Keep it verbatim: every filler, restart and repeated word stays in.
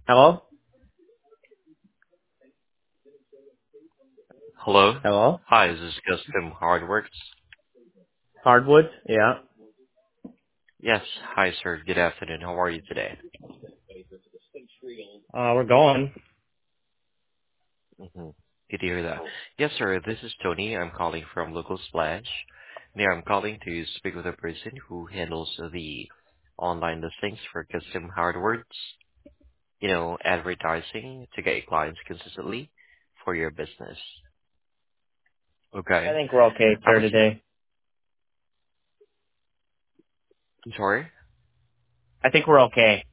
Hello? Hello. Hello? Hi, this is Custom Hardworks. Hardwood? Yeah. Yes. Hi, sir. Good afternoon. How are you today? Uh, we're going. Mm-hmm. Good to hear that. Yes, sir. This is Tony. I'm calling from Local Splash. There, I'm calling to speak with a person who handles the online listings for Custom Hardworks. You know, advertising to get clients consistently for your business. I Okay. think we're okay, I sir, was. today. I'm sorry. I think we're okay.